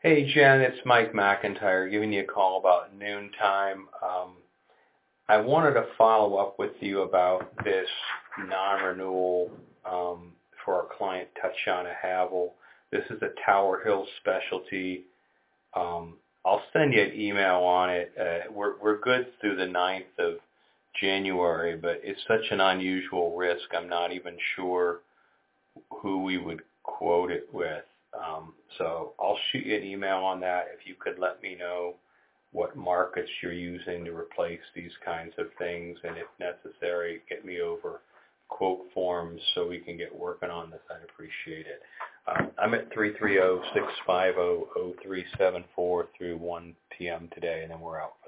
Hey, Jen, it's Mike McIntyre giving you a call about noontime. I wanted to follow up with you about this non-renewal for our client Tatiana Havel. This is a Tower Hill specialty. I'll send you an email on it. We're good through the 9th of January, but it's such an unusual risk. I'm not even sure who we would quote it with. So I'll shoot you an email on that if you could let me know what markets you're using to replace these kinds of things, and if necessary, get me over quote forms so we can get working on this. I'd appreciate it. I'm at 330-650-0374 through 1 p.m. today, and then we're out.